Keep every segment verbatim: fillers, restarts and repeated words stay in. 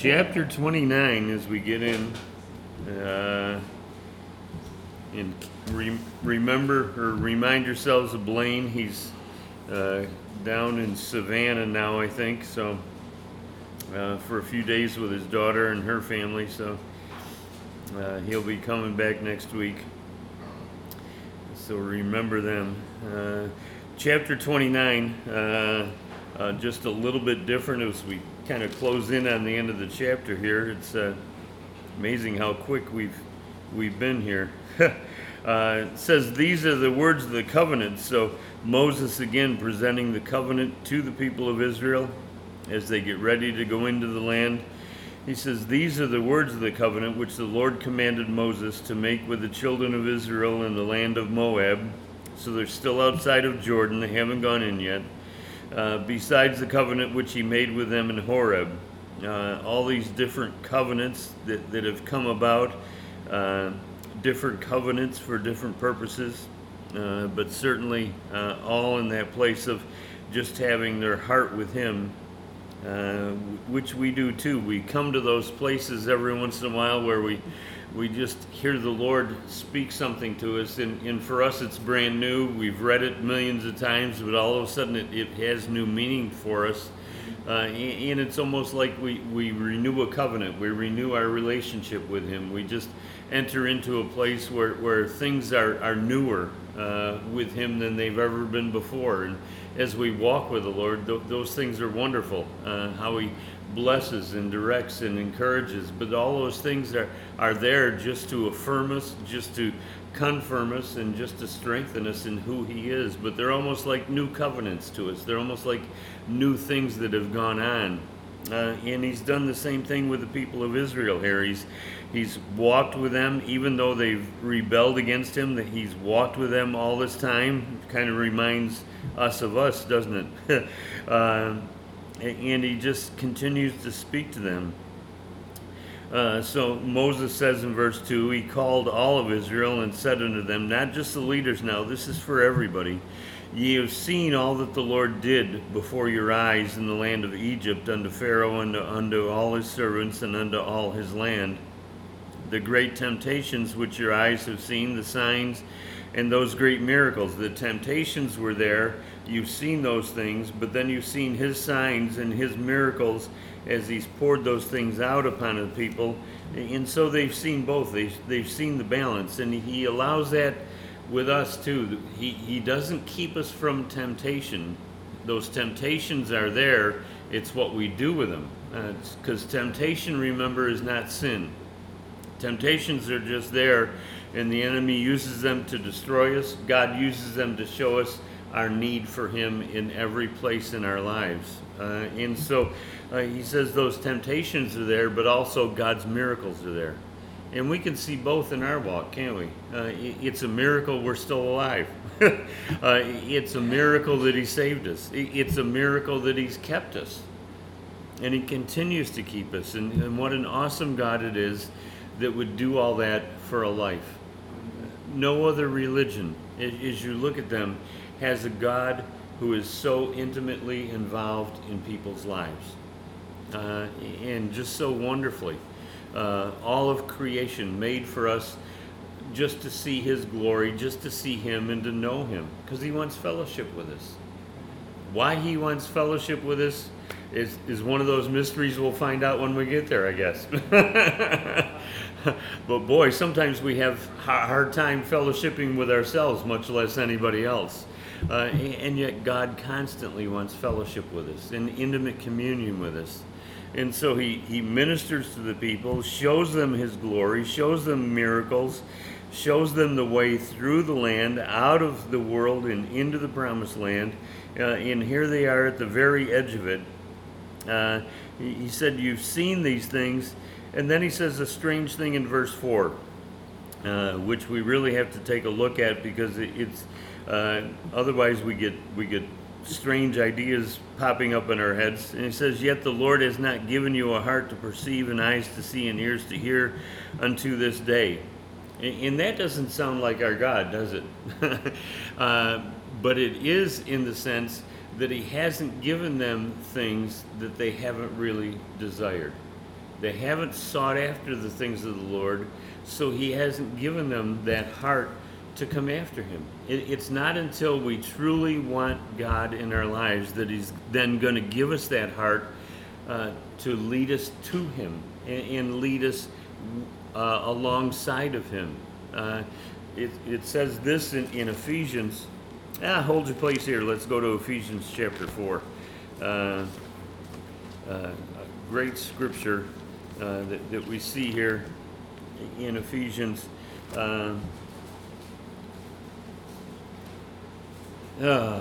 chapter twenty-nine, as we get in, uh, and re- remember or remind yourselves of Blaine. He's uh, down in Savannah now, I think, so uh, for a few days with his daughter and her family, so uh, he'll be coming back next week. So remember them. Uh, chapter twenty-nine, uh, uh, just a little bit different as we kind of close in on the end of the chapter here. It's uh, amazing how quick we've we've been here. uh, it says, these are the words of the covenant. So Moses again presenting the covenant to the people of Israel as they get ready to go into the land. He says, these are the words of the covenant which the Lord commanded Moses to make with the children of Israel in the land of Moab. So they're still outside of Jordan. They haven't gone in yet. Uh, besides the covenant which he made with them in Horeb. Uh, all these different covenants that, that have come about, uh, different covenants for different purposes, uh, but certainly uh, all in that place of just having their heart with him, uh, which we do too. We come to those places every once in a while where we we just hear the Lord speak something to us, and, and for us it's brand new. We've read it millions of times, but all of a sudden it, it has new meaning for us. Uh, and, and it's almost like we, we renew a covenant. We renew our relationship with him. We just enter into a place where, where things are, are newer uh, with him than they've ever been before. And as we walk with the Lord, th- those things are wonderful. Uh, how he blesses and directs and encourages, but all those things are, are there just to affirm us, just to confirm us, and just to strengthen us in who he is. But they're almost like new covenants to us. They're almost like new things that have gone on. Uh, and he's done the same thing with the people of Israel here. He's he's walked with them, even though they've rebelled against him, that he's walked with them all this time. Kind of reminds us of us, doesn't it? uh, and he just continues to speak to them. Uh, so Moses says in verse two, he called all of Israel and said unto them, not just the leaders now, this is for everybody, ye have seen all that the Lord did before your eyes in the land of Egypt unto Pharaoh and unto all his servants and unto all his land, the great temptations which your eyes have seen, the signs and those great miracles. The temptations were there. You've seen those things, but then you've seen his signs and his miracles as he's poured those things out upon the people. And so they've seen both. They've, they've seen the balance. And he allows that with us too. He, he doesn't keep us from temptation. Those temptations are there. It's what we do with them. Because uh, temptation, remember, is not sin. Temptations are just there, and the enemy uses them to destroy us. God uses them to show us our need for him in every place in our lives. Uh, and so uh, he says those temptations are there, but also God's miracles are there. And we can see both in our walk, can't we? Uh, it's a miracle we're still alive. uh, it's a miracle that he saved us. It's a miracle that he's kept us. And he continues to keep us. And, and what an awesome God it is that would do all that for a life. No other religion, as you look at them, has a God who is so intimately involved in people's lives. Uh, and just so wonderfully. Uh, all of creation made for us just to see his glory, just to see him and to know him, because he wants fellowship with us. Why he wants fellowship with us is, is one of those mysteries we'll find out when we get there, I guess. But boy, sometimes we have a hard time fellowshipping with ourselves, much less anybody else. Uh, and yet God constantly wants fellowship with us and intimate communion with us. And so he, he ministers to the people, shows them his glory, shows them miracles, shows them the way through the land, out of the world and into the promised land. Uh, and here they are at the very edge of it. Uh, he, he said, you've seen these things. And then he says a strange thing in verse four, uh, which we really have to take a look at, because it, it's uh, otherwise we get we get strange ideas popping up in our heads. And he says, yet the Lord has not given you a heart to perceive and eyes to see and ears to hear unto this day. And, and that doesn't sound like our God, does it? uh, but it is in the sense that he hasn't given them things that they haven't really desired. They haven't sought after the things of the Lord, so he hasn't given them that heart to come after him. It, it's not until we truly want God in our lives that he's then going to give us that heart uh, to lead us to him and, and lead us uh, alongside of him. Uh, it, it says this in, in Ephesians. Ah, hold your place here. Let's go to Ephesians chapter four. Uh, uh, great scripture uh, that, that we see here in Ephesians. Uh, uh,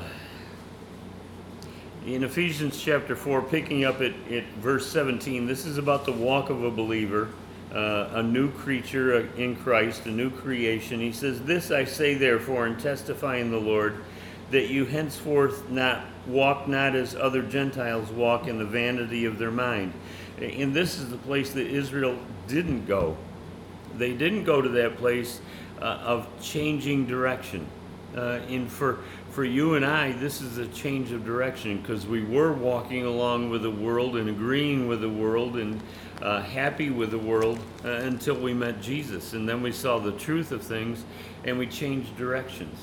in Ephesians chapter four, picking up at, at verse seventeen, this is about the walk of a believer, uh, a new creature in Christ, a new creation. He says, "This I say therefore, and testify in the Lord, that you henceforth not walk not as other Gentiles walk in the vanity of their mind." And this is the place that Israel didn't go. They didn't go to that place uh, of changing direction. Uh, and for for you and I, this is a change of direction, because we were walking along with the world and agreeing with the world and uh, happy with the world uh, until we met Jesus. And then we saw the truth of things and we changed directions,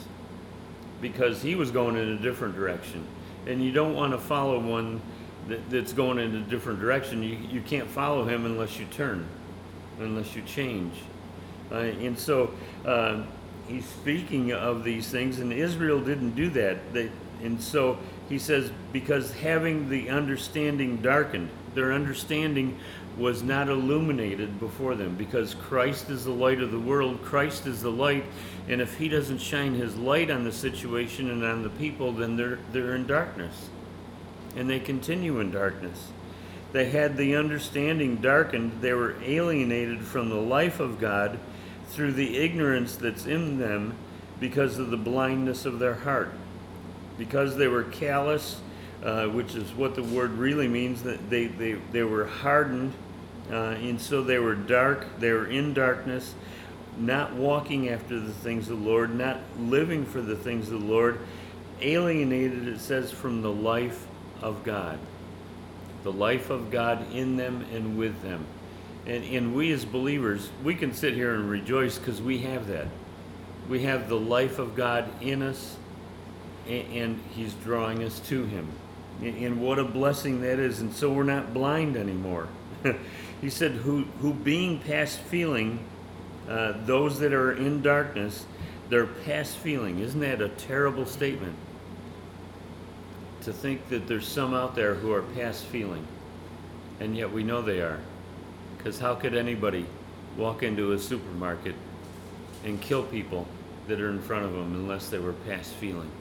because he was going in a different direction. And you don't want to follow one that, that's going in a different direction. You, you can't follow him unless you turn, unless you change. Uh, and so uh, he's speaking of these things, and Israel didn't do that. They, and so he says, because having the understanding darkened, their understanding was not illuminated before them, because Christ is the light of the world. Christ is the light, and if he doesn't shine his light on the situation and on the people, then they're they're in darkness, and they continue in darkness. They had the understanding darkened. They were alienated from the life of God through the ignorance that's in them because of the blindness of their heart. Because they were callous, uh, which is what the word really means, that they, they, they were hardened, uh, and so they were dark, they were in darkness, not walking after the things of the Lord, not living for the things of the Lord, alienated, it says, from the life of God. The life of God in them and with them. And, and we as believers, we can sit here and rejoice because we have that. We have the life of God in us, and, and he's drawing us to him. And, and what a blessing that is. And so we're not blind anymore. He said, who, who being past feeling, uh, those that are in darkness, they're past feeling. Isn't that a terrible statement? To think that there's some out there who are past feeling, and yet we know they are. Because how could anybody walk into a supermarket and kill people that are in front of them unless they were past feeling?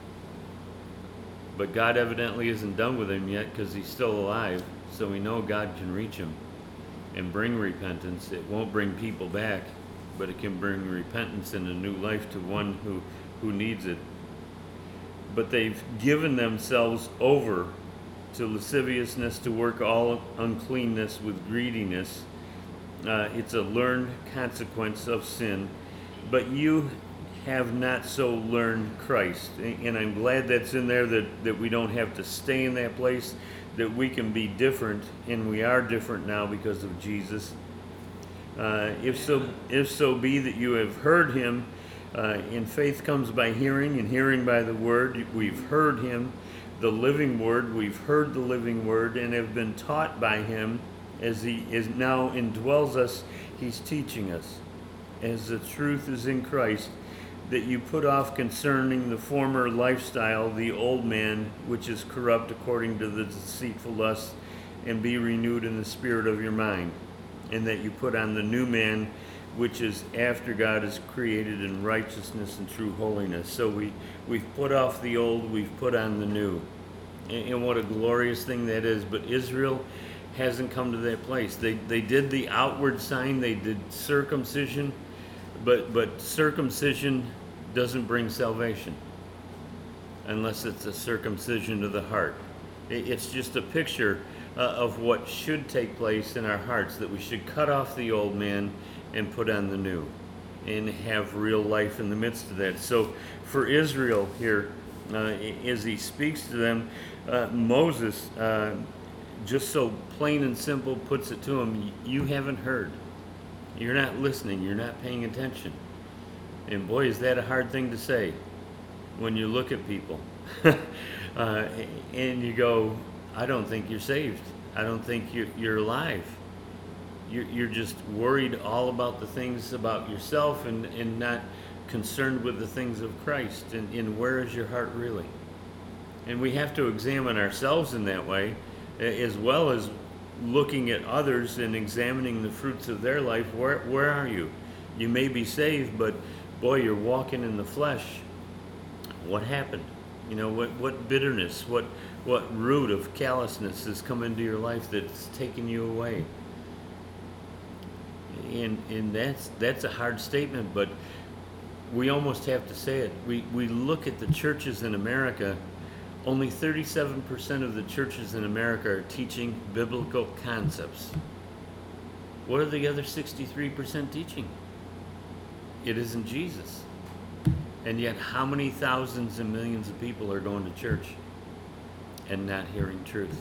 But God evidently isn't done with him yet, because he's still alive, so we know God can reach him and bring repentance. It won't bring people back, but it can bring repentance and a new life to one who, who needs it. But they've given themselves over to lasciviousness, to work all uncleanness with greediness. Uh, it's a learned consequence of sin. But you have not so learned Christ. And I'm glad that's in there, that, that we don't have to stay in that place, that we can be different, and we are different now because of Jesus. Uh, if so, if so be that you have heard him, Uh, and faith comes by hearing, and hearing by the word. We've heard him, the living word. We've heard the living word and have been taught by him as he is now indwells us. He's teaching us, as the truth is in Christ, that you put off concerning the former lifestyle the old man, which is corrupt according to the deceitful lust, and be renewed in the spirit of your mind, and that you put on the new man, which is after God is created in righteousness and true holiness. So we, we've put off the old, we've put on the new. And, and what a glorious thing that is. But Israel hasn't come to that place. They they did the outward sign, they did circumcision, but, but circumcision doesn't bring salvation unless it's a circumcision of the heart. It, it's just a picture uh, of what should take place in our hearts, that we should cut off the old man and put on the new, and have real life in the midst of that. So for Israel here, uh, as he speaks to them, uh, Moses, uh, just so plain and simple puts it to them, you haven't heard. You're not listening. You're not paying attention. And boy, is that a hard thing to say when you look at people. uh, and you go, I don't think you're saved. I don't think you're, you're alive. You're, you're just worried all about the things about yourself and, and not concerned with the things of Christ. And, and where is your heart really? And we have to examine ourselves in that way, as well as looking at others and examining the fruits of their life. Where, where are you? You may be saved, but boy, you're walking in the flesh. What happened? You know, what, what bitterness, what, what root of callousness has come into your life that's taken you away? And, and that's, that's a hard statement, but we almost have to say it. We, we look at the churches in America. Only thirty-seven percent of the churches in America are teaching biblical concepts. What are the other sixty-three percent teaching? It isn't Jesus. And yet, how many thousands and millions of people are going to church and not hearing truth?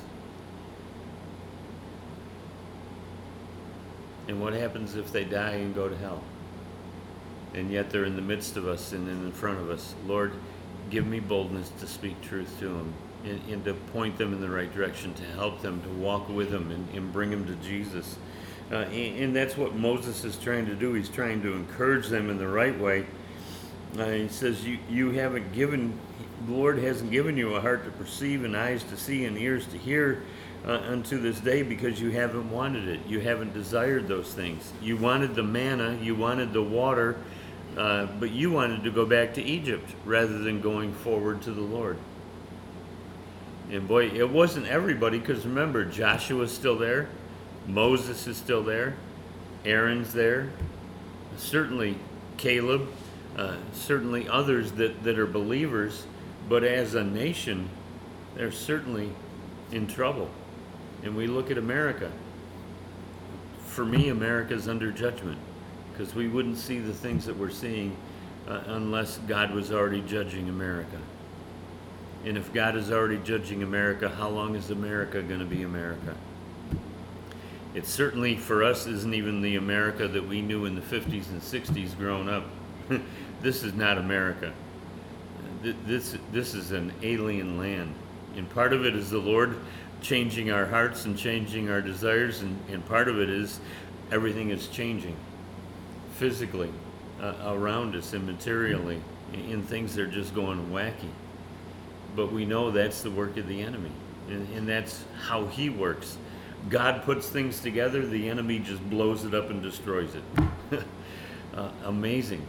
And what happens if they die and go to hell? And yet they're in the midst of us and in front of us. Lord, give me boldness to speak truth to them and, and to point them in the right direction, to help them, to walk with them and, and bring them to Jesus. Uh, and, and that's what Moses is trying to do. He's trying to encourage them in the right way. Uh, he says, you, you haven't given, the Lord hasn't given you a heart to perceive and eyes to see and ears to hear uh, unto this day, because you haven't wanted it. You haven't desired those things. You wanted the manna, you wanted the water, Uh, but you wanted to go back to Egypt rather than going forward to the Lord. And boy, it wasn't everybody, because remember, Joshua's still there, Moses is still there, Aaron's there, certainly Caleb, uh, certainly others that, that are believers, but as a nation, they're certainly in trouble. And we look at America. For me, America's under judgment, because we wouldn't see the things that we're seeing uh, unless God was already judging America. And if God is already judging America, how long is America going to be America? It certainly, for us, isn't even the America that we knew in the fifties and sixties growing up. This is not America. This, this is an alien land. And part of it is the Lord changing our hearts and changing our desires, and, and part of it is everything is changing. Physically, uh, around us and materially, and things are just going wacky. But we know that's the work of the enemy, and, and that's how he works. God puts things together, the enemy just blows it up and destroys it. uh, amazing.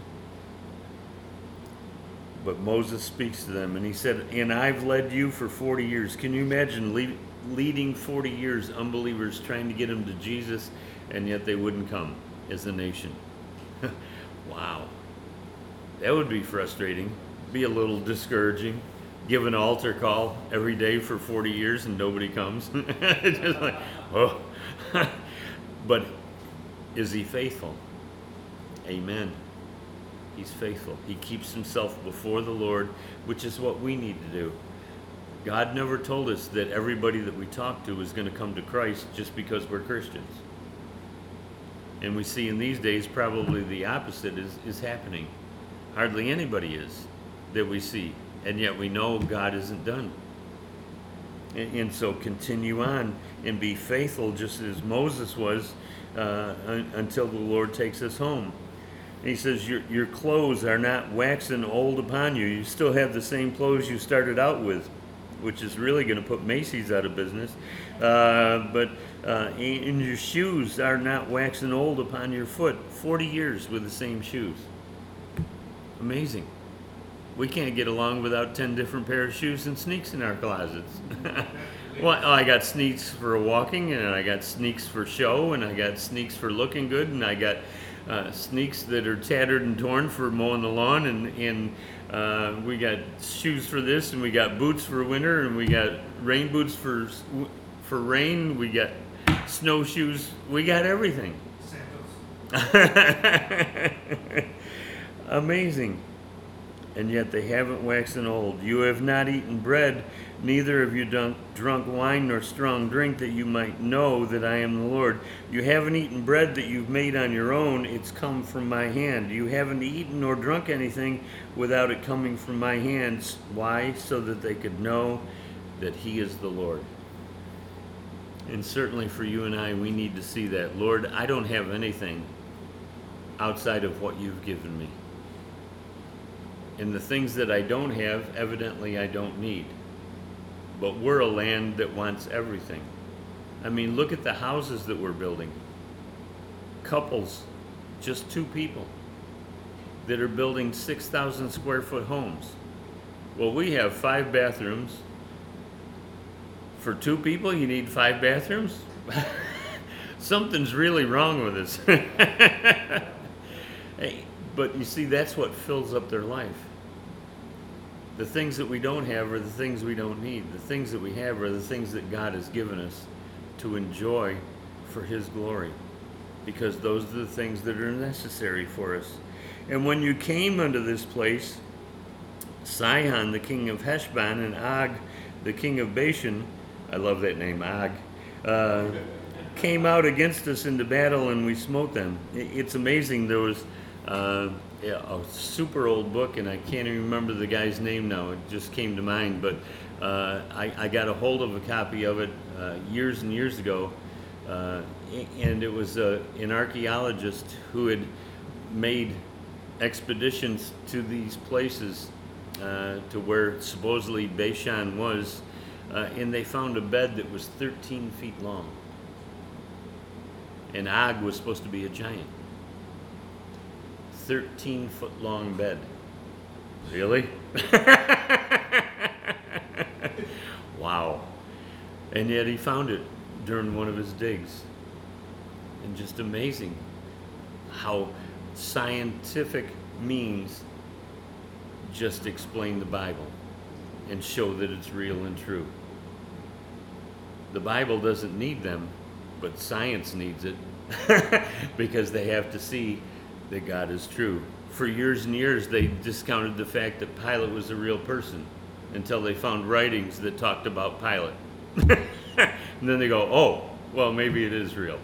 But Moses speaks to them, and he said, and I've led you for forty years. Can you imagine lead, leading forty years unbelievers trying to get them to Jesus, and yet they wouldn't come as a nation? Wow, that would be frustrating, be a little discouraging. Give an altar call every day for forty years and nobody comes. Just like, oh. But is he faithful? Amen. He's faithful. He keeps himself before the Lord, which is what we need to do. God never told us that everybody that we talk to is going to come to Christ just because we're Christians. And we see in these days probably the opposite is, is happening. Hardly anybody is that we see. And yet we know God isn't done. And, and so continue on and be faithful just as Moses was uh, un, until the Lord takes us home. And he says, your, your clothes are not waxen old upon you. You still have the same clothes you started out with, which is really going to put Macy's out of business. Uh, but uh, and your shoes are not waxen old upon your foot. forty years with the same shoes. Amazing. We can't get along without ten different pairs of shoes and sneaks in our closets. Well, I got sneaks for walking, and I got sneaks for show, and I got sneaks for looking good, and I got uh, sneaks that are tattered and torn for mowing the lawn, and, and uh, we got shoes for this, and we got boots for winter, and we got rain boots for for rain, we got snowshoes, we got everything. Amazing. and yet they haven't waxen old. You have not eaten bread, neither have you dunk, drunk wine nor strong drink, that you might know that I am the Lord. You haven't eaten bread that you've made on your own. It's come from my hand. You haven't eaten nor drunk anything without it coming from my hands. Why? So that they could know that he is the Lord. And certainly for you and I, we need to see that. Lord, I don't have anything outside of what you've given me. And the things that I don't have, evidently I don't need. But we're a land that wants everything. I mean, look at the houses that we're building. Couples, just two people, that are building six thousand square foot homes. Well, we have five bathrooms. For two people, you need five bathrooms? Something's really wrong with us. Hey, but you see, that's what fills up their life. The things that we don't have are the things we don't need. The things that we have are the things that God has given us to enjoy for his glory, because those are the things that are necessary for us. And when you came unto this place, Sihon, the king of Heshbon, and Og, the king of Bashan, I love that name, Og, uh, came out against us into battle, and we smote them. It's amazing. There was uh, a super old book, and I can't even remember the guy's name now. It just came to mind, but uh, I, I got a hold of a copy of it uh, years and years ago, uh, and it was uh, an archaeologist who had made expeditions to these places, uh, to where supposedly Bashan was, uh, and they found a bed that was thirteen feet long. And Og was supposed to be a giant. thirteen foot long bed. Really? Wow. And yet he found it during one of his digs. And just amazing how scientific means just explain the Bible and show that it's real and true. The Bible doesn't need them, but science needs it because they have to see that God is true. For years and years, they discounted the fact that Pilate was a real person until they found writings that talked about Pilate. And then they go, oh, well, maybe it is real.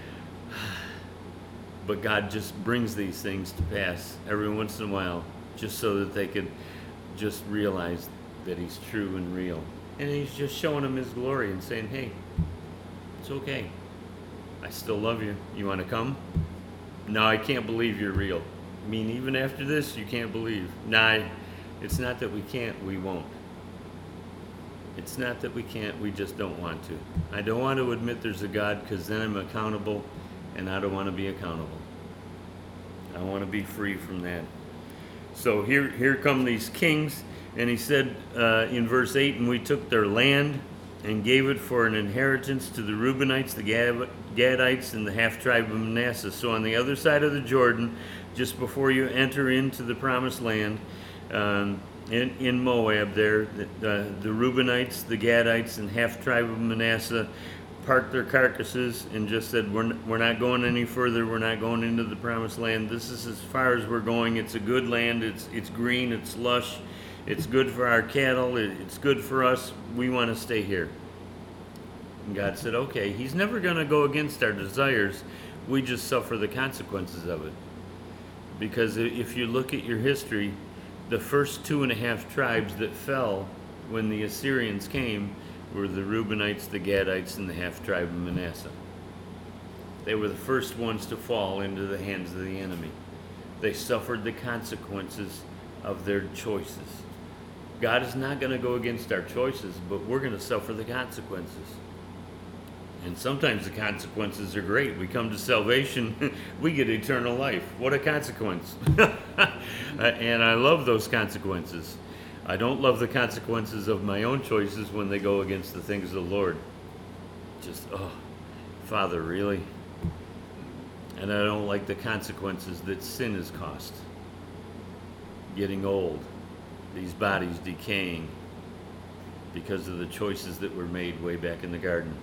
But God just brings these things to pass every once in a while, just so that they could just realize that he's true and real. And he's just showing them his glory and saying, hey, it's okay. I still love you. You want to come? No, I can't believe you're real. I mean, even after this, you can't believe. Nah, it's not that we can't, we won't. It's not that we can't, we just don't want to. I don't want to admit there's a God, because then I'm accountable, and I don't want to be accountable. I want to be free from that. So here, here come these kings, and he said uh, in verse eight, and we took their land and gave it for an inheritance to the Reubenites, the Gad- Gadites, and the half-tribe of Manasseh. So on the other side of the Jordan, just before you enter into the promised land, um, in, in Moab there, the, uh, the Reubenites, the Gadites, and half-tribe of Manasseh parked their carcasses and just said, we're, n- we're not going any further, we're not going into the promised land. This is as far as we're going. It's a good land, it's, it's green, it's lush, it's good for our cattle, it, it's good for us, we want to stay here. And God said, okay, he's never going to go against our desires, we just suffer the consequences of it. Because if you look at your history, the first two and a half tribes that fell when the Assyrians came were the Reubenites, the Gadites, and the half-tribe of Manasseh. They were the first ones to fall into the hands of the enemy. They suffered the consequences of their choices. God is not going to go against our choices, but we're going to suffer the consequences. And sometimes the consequences are great. We come to salvation, we get eternal life. What a consequence. And I love those consequences. I don't love the consequences of my own choices when they go against the things of the Lord. Just, oh, Father, really? And I don't like the consequences that sin has cost. Getting old, these bodies decaying because of the choices that were made way back in the garden.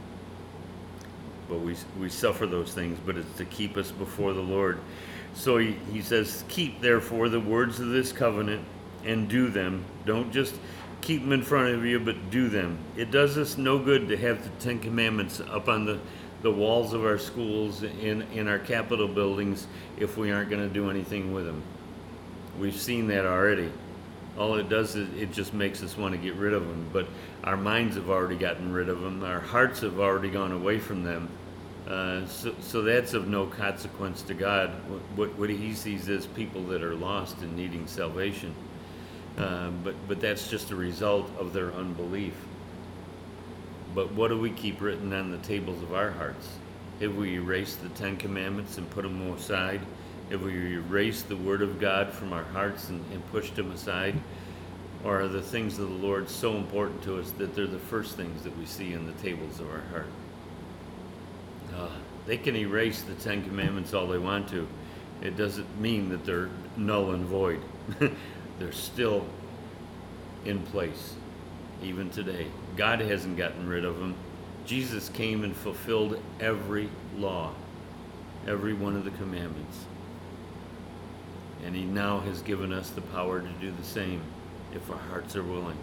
But we we suffer those things, but it's to keep us before the Lord. So he, he says, keep therefore the words of this covenant and do them. Don't just keep them in front of you, but do them. It does us no good to have the Ten Commandments up on the, the walls of our schools, in, in our Capitol buildings, if we aren't going to do anything with them. We've seen that already. All it does is it just makes us want to get rid of them, but our minds have already gotten rid of them. Our hearts have already gone away from them. Uh, so, so that's of no consequence to God. What, what he sees is people that are lost and needing salvation. Uh, but, but that's just a result of their unbelief. But what do we keep written on the tables of our hearts? Have we erased the Ten Commandments and put them aside? Have we erased the Word of God from our hearts and, and pushed them aside? Or are the things of the Lord so important to us that they're the first things that we see in the tables of our heart? Uh, they can erase the Ten Commandments all they want to. It doesn't mean that they're null and void. They're still in place, even today. God hasn't gotten rid of them. Jesus came and fulfilled every law, every one of the commandments. And he now has given us the power to do the same if our hearts are willing.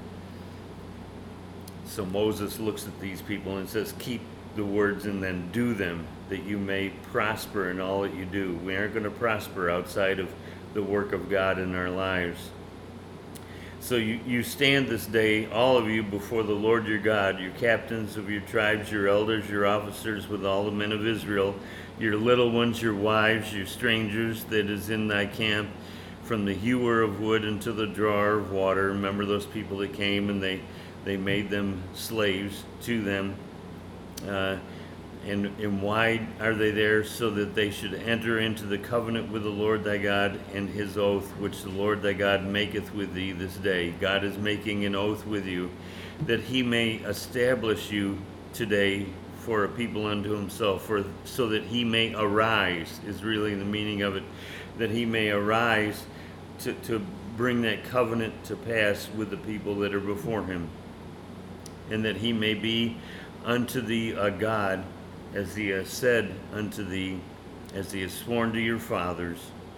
So Moses looks at these people and says, keep the words and then do them, that you may prosper in all that you do. We aren't going to prosper outside of the work of God in our lives. So you, you stand this day, all of you, before the Lord your God, your captains of your tribes, your elders, your officers, with all the men of Israel, your little ones, your wives, your strangers that is in thy camp, from the hewer of wood unto the drawer of water. Remember those people that came and they, they made them slaves to them. Uh, and, and why are they there? So that they should enter into the covenant with the Lord thy God and his oath, which the Lord thy God maketh with thee this day. God is making an oath with you, that he may establish you today for a people unto himself, for so that he may arise, is really the meaning of it, that he may arise to, to bring that covenant to pass with the people that are before him, and that he may be unto thee a God, as he has said unto thee, as he has sworn to your fathers,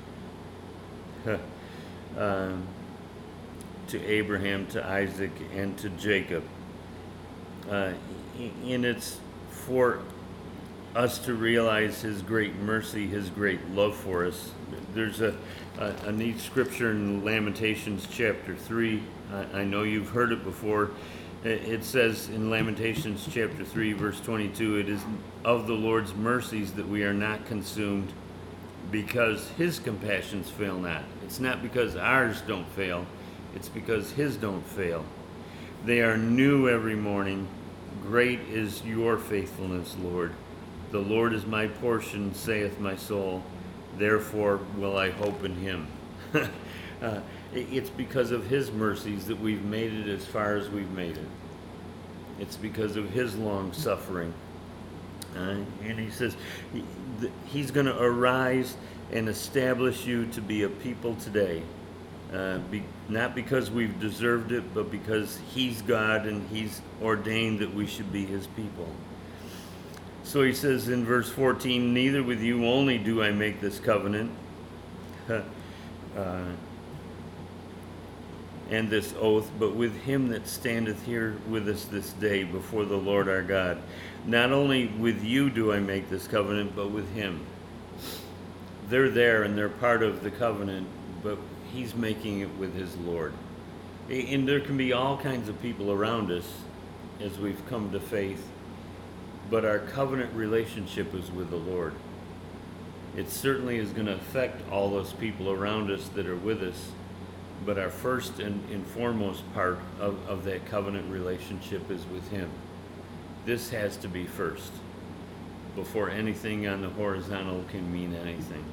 um, to Abraham, to Isaac, and to Jacob. Uh, and it's for us to realize his great mercy, his great love for us. There's a, a, a neat scripture in Lamentations chapter three. I, I know you've heard it before. It says in Lamentations chapter three, verse twenty-two, it is of the Lord's mercies that we are not consumed, because his compassions fail not. It's not because ours don't fail, it's because his don't fail. They are new every morning. Great is your faithfulness, Lord. The Lord is my portion, saith my soul. Therefore will I hope in him. uh, It's because of his mercies that we've made it as far as we've made it. It's because of his long suffering. Uh, and he says he, he's going to arise and establish you to be a people today. Uh, be, not because we've deserved it, but because he's God and he's ordained that we should be his people. So he says in verse fourteen, neither with you only do I make this covenant, uh, and this oath, but with him that standeth here with us this day before the Lord our God. Not only with you do I make this covenant, but with him. They're there and they're part of the covenant, but he's making it with his Lord. And there can be all kinds of people around us as we've come to faith, but our covenant relationship is with the Lord. It certainly is going to affect all those people around us that are with us, but our first and, and foremost part of, of that covenant relationship is with him. This has to be first, before anything on the horizontal can mean anything.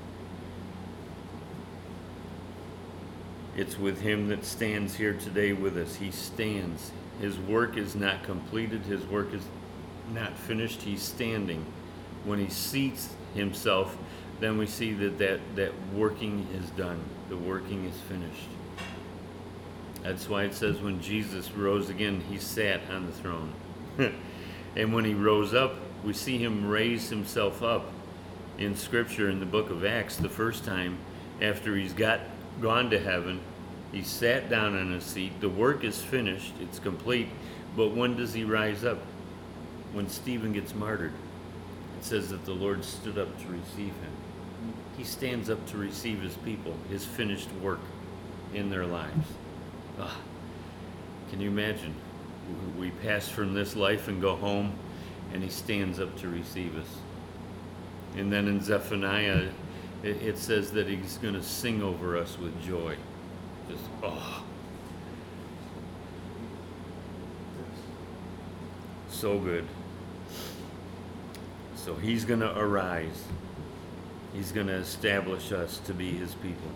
It's with him that stands here today with us. He stands. His work is not completed. His work is not finished. He's standing. When he seats himself, then we see that that, that working is done. The working is finished. That's why it says when Jesus rose again, he sat on the throne. And when he rose up, we see him raise himself up in Scripture in the book of Acts the first time after he's got gone to heaven. He sat down on his seat. The work is finished. It's complete. But when does he rise up? When Stephen gets martyred. It says that the Lord stood up to receive him. He stands up to receive his people, his finished work in their lives. Ah, can you imagine? We pass from this life and go home, and he stands up to receive us. And then in Zephaniah, it, it says that he's going to sing over us with joy. Just, oh. So good. So he's going to arise. He's going to establish us to be his people.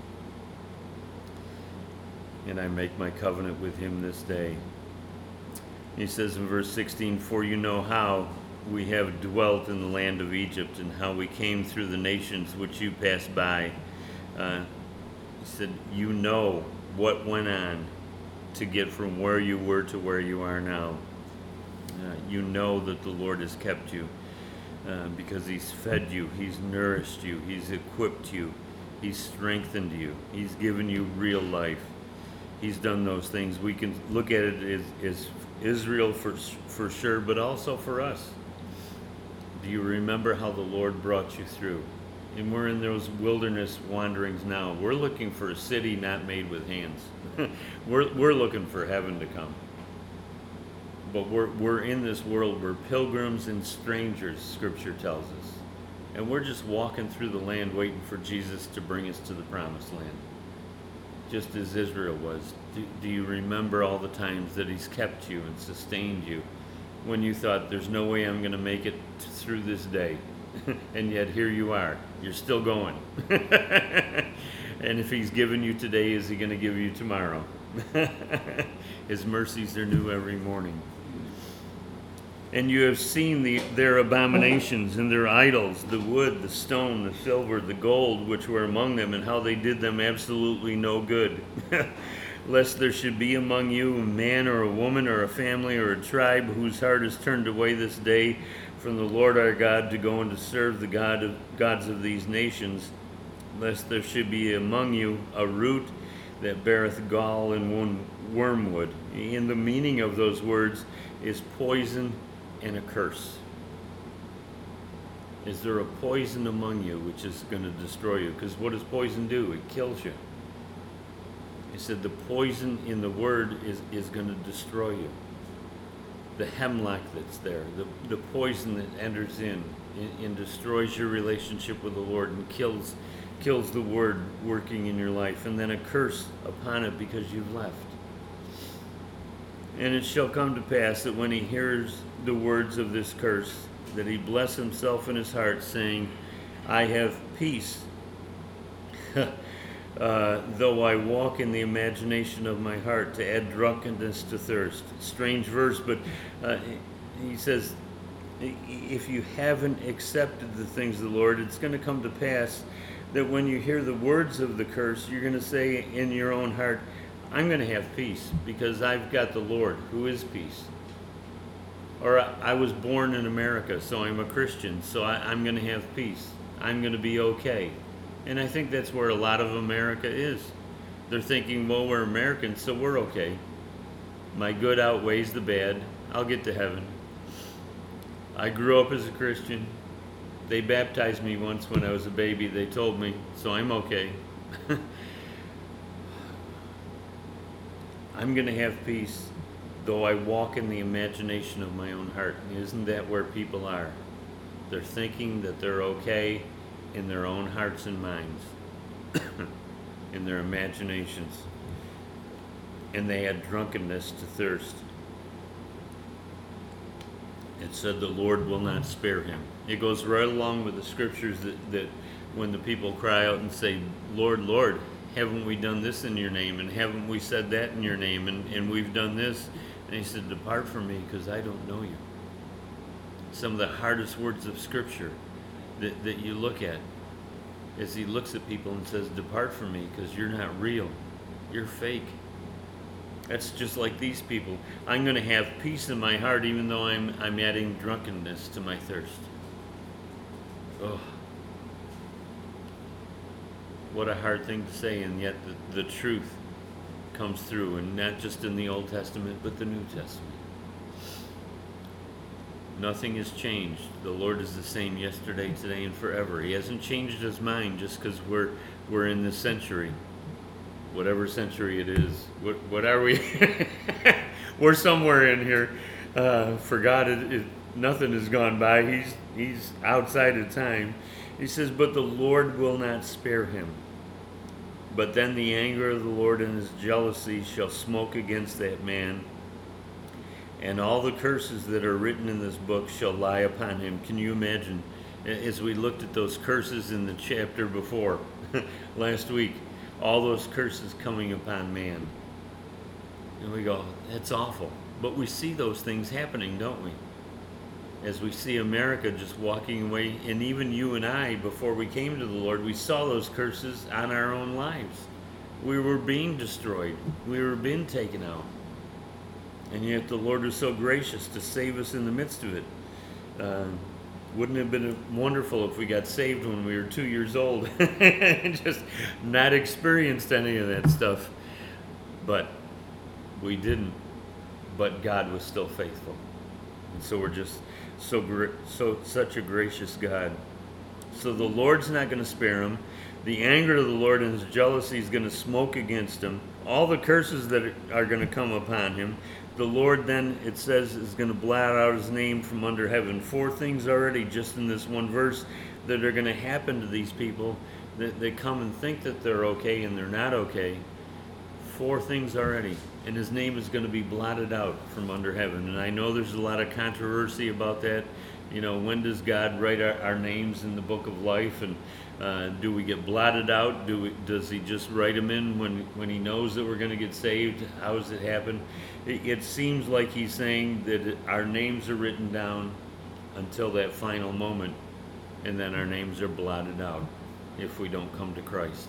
And I make my covenant with him this day. He says in verse sixteen, for you know how we have dwelt in the land of Egypt, and how we came through the nations which you passed by. Uh, he said, you know what went on to get from where you were to where you are now. Uh, you know that the Lord has kept you uh, because he's fed you, he's nourished you, he's equipped you, he's strengthened you, he's given you real life. He's done those things. We can look at it as, as Israel for, for sure, but also for us. Do you remember how the Lord brought you through? And we're in those wilderness wanderings now. We're looking for a city not made with hands. we're, we're looking for heaven to come. But we're, we're in this world. We're pilgrims and strangers, Scripture tells us. And we're just walking through the land waiting for Jesus to bring us to the promised land. Just as Israel was. Do, do you remember all the times that he's kept you and sustained you when you thought there's no way I'm going to make it t- through this day? And yet here you are. You're still going. And if he's given you today, is he going to give you tomorrow? His mercies are new every morning. And you have seen the, their abominations and their idols, the wood, the stone, the silver, the gold, which were among them, and how they did them absolutely no good. Lest there should be among you a man or a woman or a family or a tribe whose heart is turned away this day from the Lord our God to go and to serve the God of, gods of these nations. Lest there should be among you a root that beareth gall and wormwood. And the meaning of those words is poison and a curse. Is there a poison among you which is going to destroy you? Because what does poison do? It kills you. He said the poison in the word is, is going to destroy you. The hemlock that's there, the, the poison that enters in and, and destroys your relationship with the Lord and kills kills the word working in your life, and then a curse upon it because you've left. And it shall come to pass that when he hears the words of this curse, that he bless himself in his heart, saying, I have peace, uh, though I walk in the imagination of my heart, to add drunkenness to thirst. Strange verse, but uh, he says, if you haven't accepted the things of the Lord, it's going to come to pass that when you hear the words of the curse, you're going to say in your own heart, I'm going to have peace because I've got the Lord who is peace. Or I, I was born in America, so I'm a Christian, so I, I'm going to have peace. I'm going to be okay. And I think that's where a lot of America is. They're thinking, well, we're Americans, so we're okay. My good outweighs the bad. I'll get to heaven. I grew up as a Christian. They baptized me once when I was a baby. They told me, so I'm okay. I'm going to have peace, though I walk in the imagination of my own heart. Isn't that where people are? They're thinking that they're okay in their own hearts and minds, in their imaginations. And they had drunkenness to thirst. It said the Lord will not spare him. It goes right along with the scriptures that, that when the people cry out and say, Lord, Lord, haven't we done this in your name? And haven't we said that in your name? And, and we've done this. And he said, depart from me because I don't know you. Some of the hardest words of scripture that, that you look at is he looks at people and says, depart from me because you're not real. You're fake. That's just like these people. I'm going to have peace in my heart even though I'm I'm adding drunkenness to my thirst. Oh, what a hard thing to say, and yet the, the truth comes through, and not just in the Old Testament, but the New Testament. Nothing has changed. The Lord is the same yesterday, today, and forever. He hasn't changed his mind just because we're we're in this century, whatever century it is. What what are we? We're somewhere in here. Uh, for God, it, it, nothing has gone by. He's he's outside of time. He says, but the Lord will not spare him. But then the anger of the Lord and his jealousy shall smoke against that man, and all the curses that are written in this book shall lie upon him. Can you imagine? As we looked at those curses in the chapter before, last week, all those curses coming upon man. And we go, that's awful. But we see those things happening, don't we? As we see America just walking away, and even you and I, before we came to the Lord, we saw those curses on our own lives. We were being destroyed. We were being taken out. And yet the Lord was so gracious to save us in the midst of it. Uh, wouldn't it have been wonderful if we got saved when we were two years old and just not experienced any of that stuff? But we didn't. But God was still faithful. And so we're just so gra- so such a gracious God. So the Lord's not going to spare him. The anger of the Lord and his jealousy is going to smoke against him. All the curses that are going to come upon him. The Lord then, it says, is going to blot out his name from under heaven. Four things already just in this one verse that are going to happen to these people that they come and think that they're okay and they're not okay. Four things already. And his name is going to be blotted out from under heaven. And I know there's a lot of controversy about that. You know, when does God write our, our names in the book of life? And uh, do we get blotted out? Do we, does he just write them in when, when he knows that we're going to get saved? How does it happen? It, it seems like he's saying that our names are written down until that final moment. And then our names are blotted out if we don't come to Christ.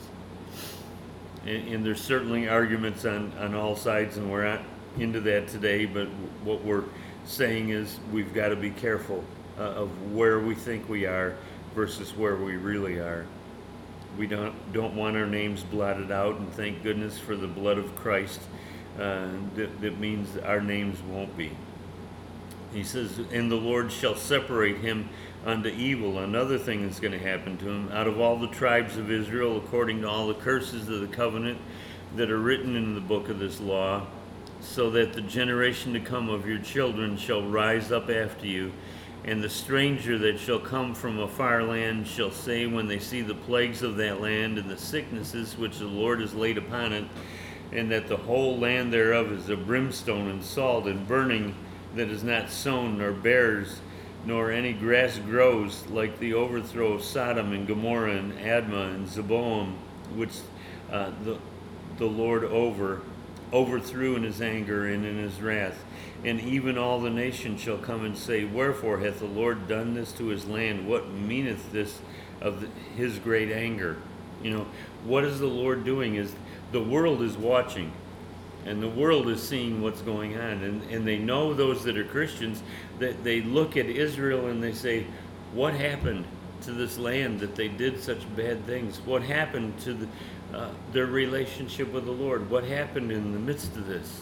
And, and there's certainly arguments on, on all sides, and we're not into that today, but what we're saying is we've got to be careful uh, of where we think we are versus where we really are. We don't don't want our names blotted out, and thank goodness for the blood of Christ. Uh, that, that means our names won't be. He says, and the Lord shall separate him unto evil. Another thing that's going to happen to him, out of all the tribes of Israel, according to all the curses of the covenant that are written in the book of this law, so that the generation to come of your children shall rise up after you, and the stranger that shall come from a far land shall say, when they see the plagues of that land and the sicknesses which the Lord has laid upon it, and that the whole land thereof is a brimstone and salt and burning, that is not sown nor bears, nor any grass grows, like the overthrow of Sodom and Gomorrah and Admah and Zeboam, which uh, the the Lord over overthrew in his anger and in his wrath. And even all the nations shall come and say, wherefore hath the Lord done this to his land? What meaneth this of the, his great anger? You know, what is the Lord doing? Is the world is watching, and the world is seeing what's going on, and, and they know, those that are Christians, that they look at Israel and they say, what happened to this land that they did such bad things? What happened to the, uh, their relationship with the Lord? What happened in the midst of this?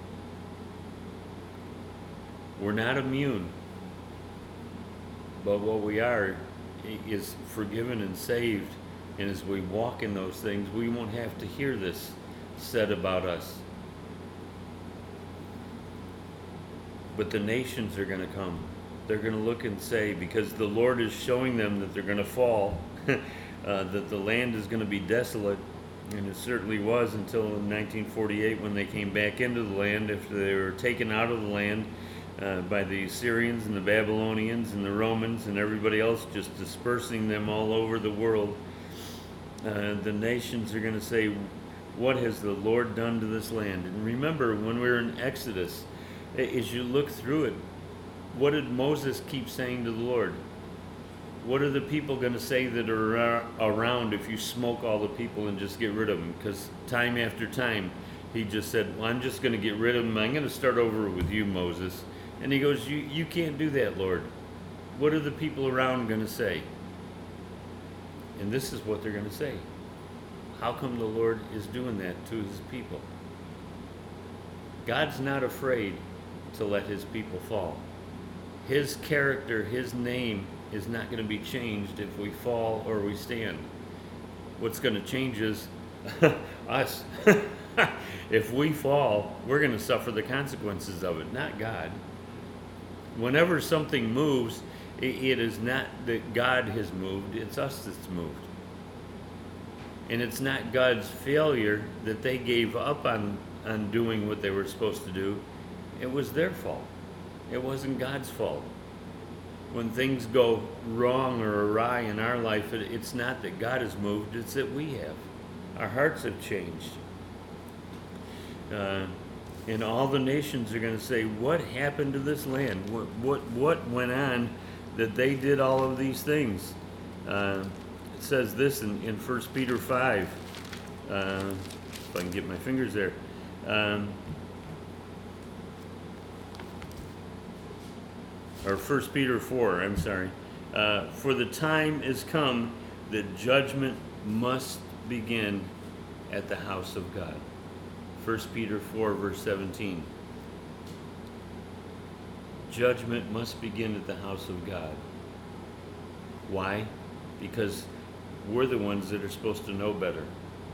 We're not immune, but what we are is forgiven and saved, and as we walk in those things, we won't have to hear this said about us. But the nations are going to come. They're going to look and say, because the Lord is showing them that they're going to fall, uh, that the land is going to be desolate, and it certainly was until in nineteen forty-eight when they came back into the land after they were taken out of the land uh, by the Assyrians and the Babylonians and the Romans and everybody else, just dispersing them all over the world. Uh, the nations are going to say, what has the Lord done to this land? And remember, when we were in Exodus, as you look through it, what did Moses keep saying to the Lord? What are the people going to say that are around if you smoke all the people and just get rid of them? Because time after time, he just said, well, I'm just going to get rid of them. I'm going to start over with you, Moses. And he goes, you, you can't do that, Lord. What are the people around going to say? And this is what they're going to say. How come the Lord is doing that to his people? God's not afraid to let his people fall. His character, his name is not going to be changed if we fall or we stand. What's going to change is us. If we fall, we're going to suffer the consequences of it, not God. Whenever something moves, it is not that God has moved, it's us that's moved. And it's not God's failure that they gave up on, on doing what they were supposed to do. It was their fault. It wasn't God's fault. When things go wrong or awry in our life, it, it's not that God has moved, it's that we have. Our hearts have changed. Uh, and all the nations are going to say, what happened to this land? What, what, what went on that they did all of these things? Uh, it says this in, in First Peter five. Uh, if I can get my fingers there. Um, or First Peter four, I'm sorry. Uh, For the time is come that judgment must begin at the house of God. First Peter four, verse seventeen. Judgment must begin at the house of God. Why? Because we're the ones that are supposed to know better.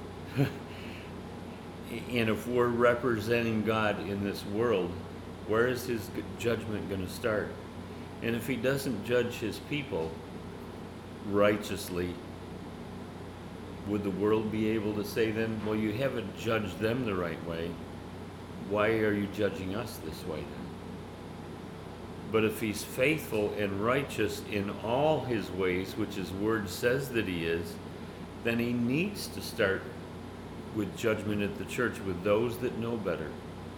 And if we're representing God in this world, where is his judgment going to start? And if he doesn't judge his people righteously, would the world be able to say then, well, you haven't judged them the right way. Why are you judging us this way then? But if he's faithful and righteous in all his ways, which his word says that he is, then he needs to start with judgment at the church with those that know better.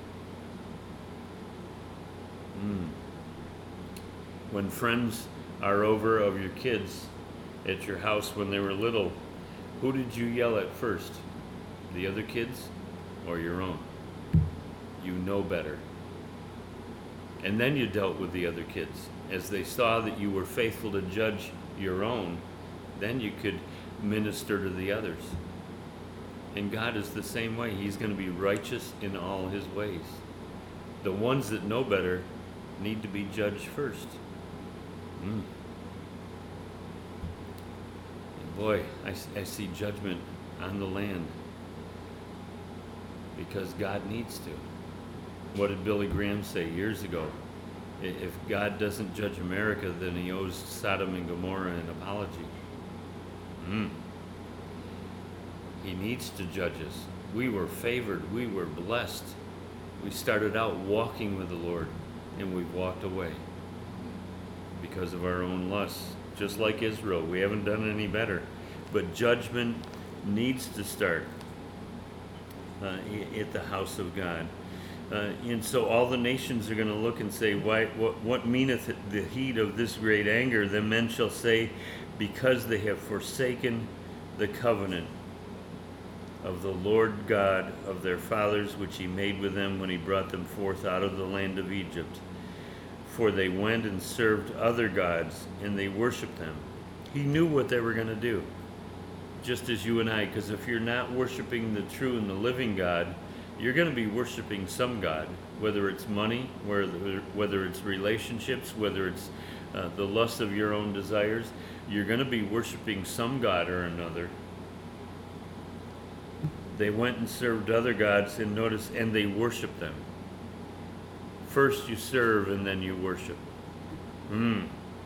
Mm. When friends are over of your kids at your house when they were little, who did you yell at first? The other kids or your own? You know better. And then you dealt with the other kids. As they saw that you were faithful to judge your own, then you could minister to the others. And God is the same way. He's going to be righteous in all his ways. The ones that know better need to be judged first. Mm. Boy, I, I see judgment on the land because God needs to. What did Billy Graham say years ago? If God doesn't judge America, then he owes Sodom and Gomorrah an apology. Mm. He needs to judge us. We were favored. We were blessed. We started out walking with the Lord, and we've walked away because of our own lusts. Just like Israel, we haven't done any better. But judgment needs to start uh, at the house of God. Uh, and so all the nations are going to look and say, Why, what, what meaneth the heat of this great anger? Then men shall say, because they have forsaken the covenant of the Lord God of their fathers, which he made with them when he brought them forth out of the land of Egypt. For they went and served other gods, and they worshiped them. He knew what they were going to do, just as you and I, because if you're not worshiping the true and the living God, you're going to be worshiping some God, whether it's money, whether, whether it's relationships, whether it's uh, the lust of your own desires. You're going to be worshiping some God or another. They went and served other gods, and notice, and they worshiped them. First you serve, and then you worship. Hmm.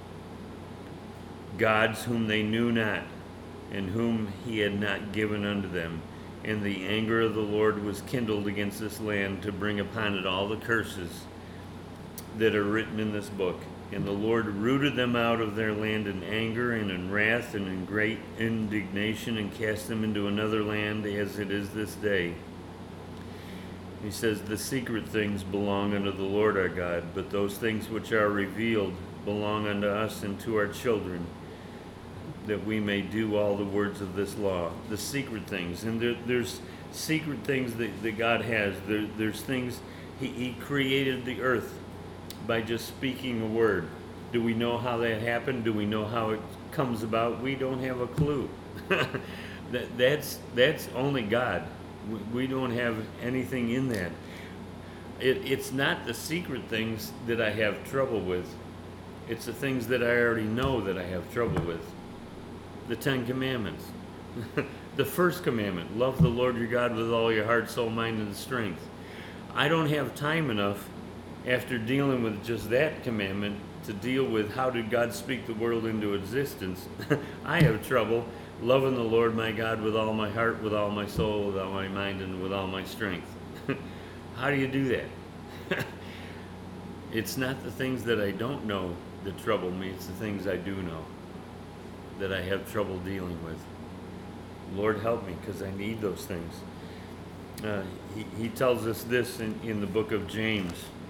Gods whom they knew not, and whom he had not given unto them. And the anger of the Lord was kindled against this land to bring upon it all the curses that are written in this book. And the Lord rooted them out of their land in anger and in wrath and in great indignation, and cast them into another land as it is this day. He says, the secret things belong unto the Lord our God, but those things which are revealed belong unto us and to our children, that we may do all the words of this law. The secret things. And there, there's secret things that, that God has. There, there's things, he, he created the earth by just speaking a word. Do we know how that happened? Do we know how it comes about? We don't have a clue. that, that's, that's only God. We, we don't have anything in that. It, it's not the secret things that I have trouble with. It's the things that I already know that I have trouble with. The Ten Commandments. The first commandment, love the Lord your God with all your heart, soul, mind, and strength. I don't have time enough after dealing with just that commandment to deal with how did God speak the world into existence. I have trouble loving the Lord my God with all my heart, with all my soul, with all my mind, and with all my strength. How do you do that? It's not the things that I don't know that trouble me, it's the things I do know that I have trouble dealing with. Lord, help me, because I need those things. Uh, he, he tells us this in, in the book of James,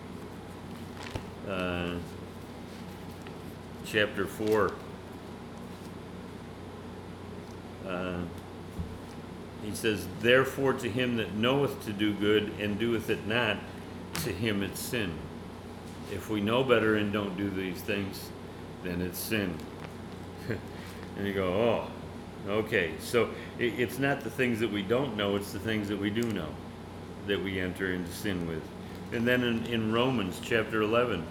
uh, chapter four. Uh, he says, therefore to him that knoweth to do good and doeth it not, to him it's sin. If we know better and don't do these things, then it's sin. And you go, oh, okay. So it, it's not the things that we don't know, it's the things that we do know that we enter into sin with. And then in, in Romans chapter eleven,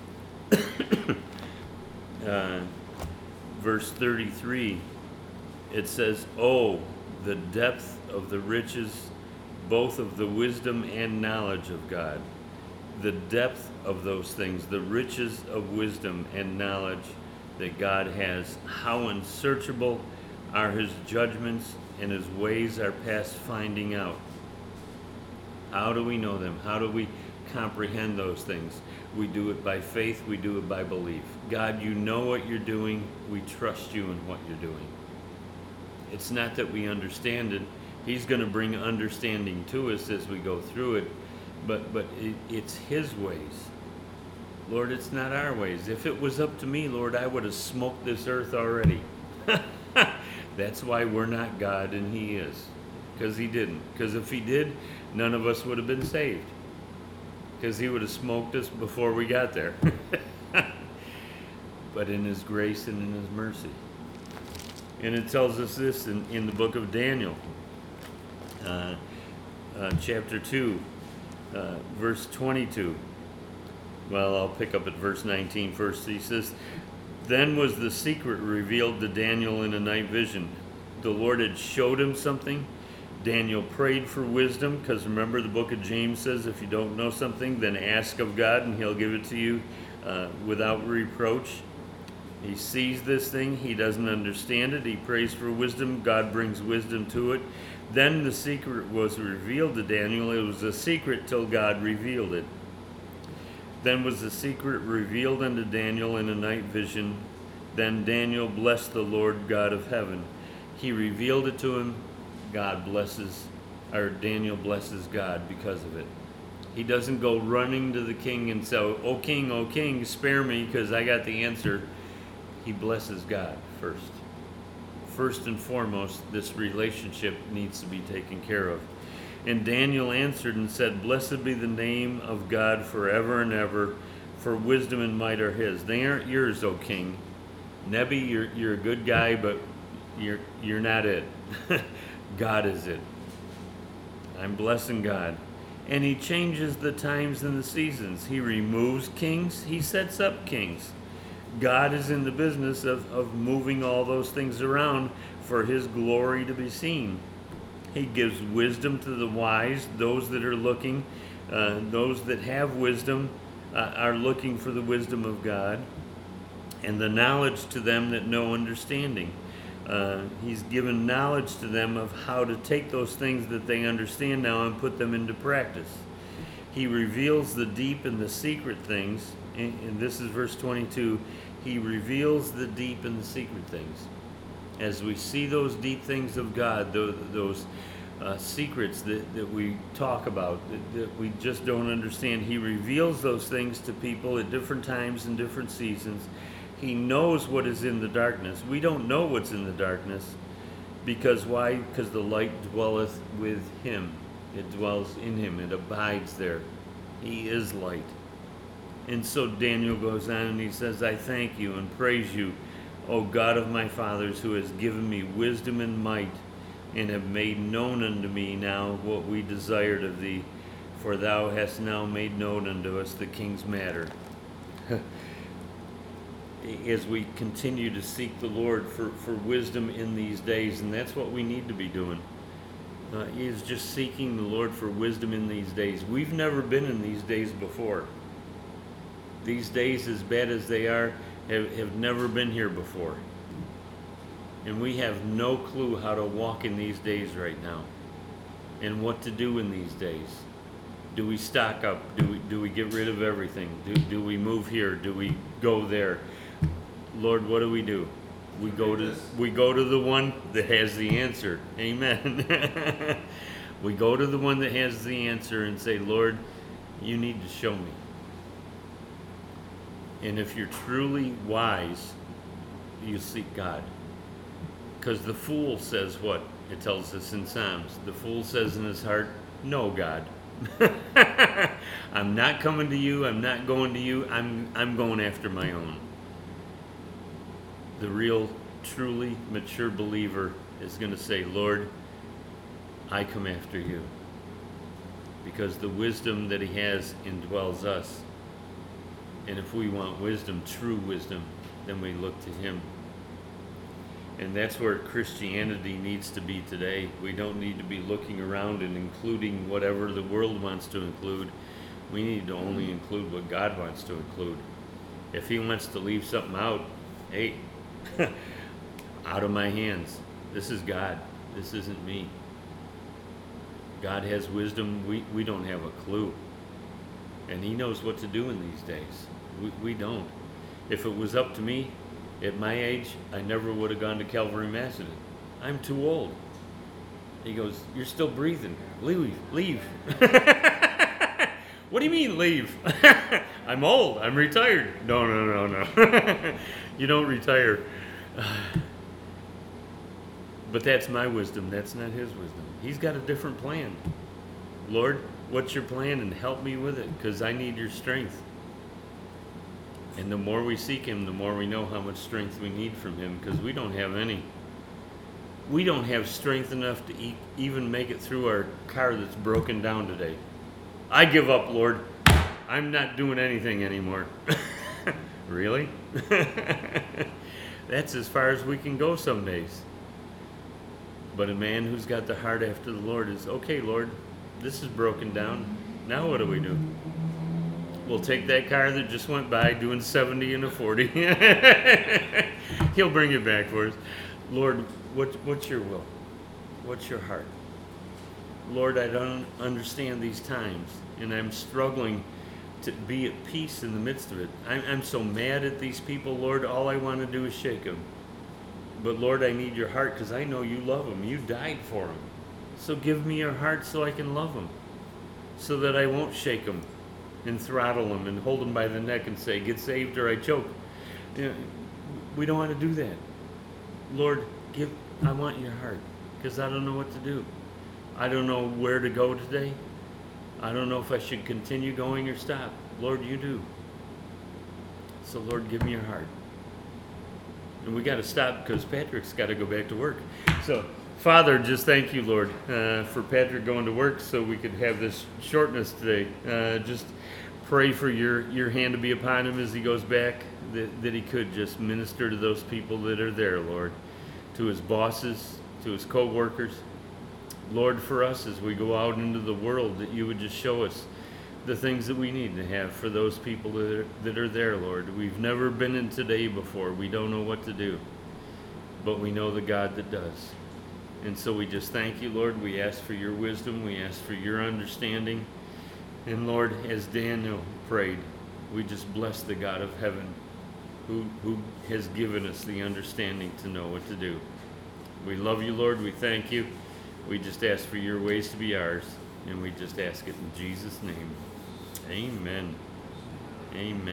uh, verse thirty-three, it says, oh, the depth of the riches, both of the wisdom and knowledge of God. The depth of those things, the riches of wisdom and knowledge that God has. How unsearchable are his judgments, and his ways are past finding out. How do we know them? How do we comprehend those things? We do it by faith, we do it by belief. God, you know what you're doing, we trust you in what you're doing. It's not that we understand it. He's going to bring understanding to us as we go through it, but but it, it's his ways. Lord, it's not our ways. If it was up to me, Lord, I would have smoked this earth already. That's why we're not God and he is. Because he didn't. Because if he did, none of us would have been saved. Because he would have smoked us before we got there. But in his grace and in his mercy. And it tells us this in, in the book of Daniel, uh, uh, chapter two, uh, verse twenty-two. Well, I'll pick up at verse nineteen first. He says, then was the secret revealed to Daniel in a night vision. The Lord had showed him something. Daniel prayed for wisdom, because remember the book of James says, if you don't know something, then ask of God, and he'll give it to you uh, without reproach. He sees this thing. He doesn't understand it. He prays for wisdom. God brings wisdom to it. Then the secret was revealed to Daniel. It was a secret till God revealed it. Then was the secret revealed unto Daniel in a night vision. Then Daniel blessed the Lord God of heaven. He revealed it to him. God blesses, or Daniel blesses God because of it. He doesn't go running to the king and say, oh king, oh king, spare me because I got the answer. He blesses God first. First and foremost, this relationship needs to be taken care of. And Daniel answered and said, blessed be the name of God forever and ever, for wisdom and might are his. They aren't yours, O king. Nebi, you're, you're a good guy, but you're, you're not it. God is it. I'm blessing God. And he changes the times and the seasons. He removes kings. He sets up kings. God is in the business of, of moving all those things around for his glory to be seen. He gives wisdom to the wise, those that are looking, uh, those that have wisdom uh, are looking for the wisdom of God, and the knowledge to them that know understanding. Uh, he's given knowledge to them of how to take those things that they understand now and put them into practice. He reveals the deep and the secret things, and, and this is verse twenty-two, he reveals the deep and the secret things. As we see those deep things of God, those, those uh, secrets that, that we talk about, that, that we just don't understand, he reveals those things to people at different times and different seasons. He knows what is in the darkness. We don't know what's in the darkness. Because why? Because the light dwelleth with him. It dwells in him. It abides there. He is light. And so Daniel goes on and he says, I thank you and praise you, O God of my fathers, who has given me wisdom and might, and have made known unto me now what we desired of thee. for thou hast now made known unto us the king's matter. As we continue to seek the Lord for, for wisdom in these days, and that's what we need to be doing, uh, is just seeking the Lord for wisdom in these days. We've never been in these days before. These days, as bad as they are, have, have never been here before. And we have no clue how to walk in these days right now and what to do in these days. Do we stock up? Do we, do we get rid of everything? Do, do we move here? Do we go there? Lord, what do we do? We go to we go to the one that has the answer. Amen. We go to the one that has the answer and say, Lord, you need to show me. And if you're truly wise, you seek God. Because the fool says what? It tells us in Psalms. The fool says in his heart, no, God. I'm not coming to you. I'm not going to you. I'm I'm going after my own. The real, truly mature believer is going to say, Lord, I come after you. Because the wisdom that he has indwells us. And if we want wisdom, true wisdom, then we look to him. And that's where Christianity needs to be today. We don't need to be looking around and including whatever the world wants to include. We need to only include what God wants to include. If he wants to leave something out, hey, out of my hands. This is God. This isn't me. God has wisdom. We, we don't have a clue. And he knows what to do in these days. We, we don't. If it was up to me, at my age, I never would have gone to Calvary Macedon. I'm too old. He goes, you're still breathing. Leave, leave. What do you mean leave? I'm old. I'm retired. No, no, no, no. You don't retire. But that's my wisdom. That's not his wisdom. He's got a different plan. Lord, what's your plan? And help me with it, because I need your strength. And the more we seek him, the more we know how much strength we need from him, because we don't have any. We don't have strength enough to e- even make it through our car that's broken down today. I give up, Lord. I'm not doing anything anymore. Really? That's as far as we can go some days. But a man who's got the heart after the Lord is, okay, Lord, this is broken down. Now what do we do? We'll take that car that just went by doing seventy and a forty. He'll bring it back for us. Lord, what, what's your will? What's your heart? Lord, I don't understand these times, and I'm struggling to be at peace in the midst of it. I'm, I'm so mad at these people, Lord, all I want to do is shake them. But Lord, I need your heart, because I know you love them. You died for them. So give me your heart so I can love them, so that I won't shake them and throttle them and hold them by the neck and say, get saved or I choke. You know, we don't want to do that. Lord, give. I want your heart, because I don't know what to do. I don't know where to go today. I don't know if I should continue going or stop. Lord, you do. So Lord, give me your heart. And we got to stop because Patrick's got to go back to work. So Father, just thank you, Lord, uh, for Patrick going to work so we could have this shortness today. Uh, just pray for your, your hand to be upon him as he goes back, that, that he could just minister to those people that are there, Lord, to his bosses, to his co-workers. Lord, for us as we go out into the world, that you would just show us the things that we need to have for those people that are, that are there, Lord. We've never been in today before. We don't know what to do, but we know the God that does. And so we just thank you, Lord. We ask for your wisdom. We ask for your understanding. And Lord, as Daniel prayed, we just bless the God of heaven who, who has given us the understanding to know what to do. We love you, Lord. We thank you. We just ask for your ways to be ours. And we just ask it in Jesus' name. Amen. Amen.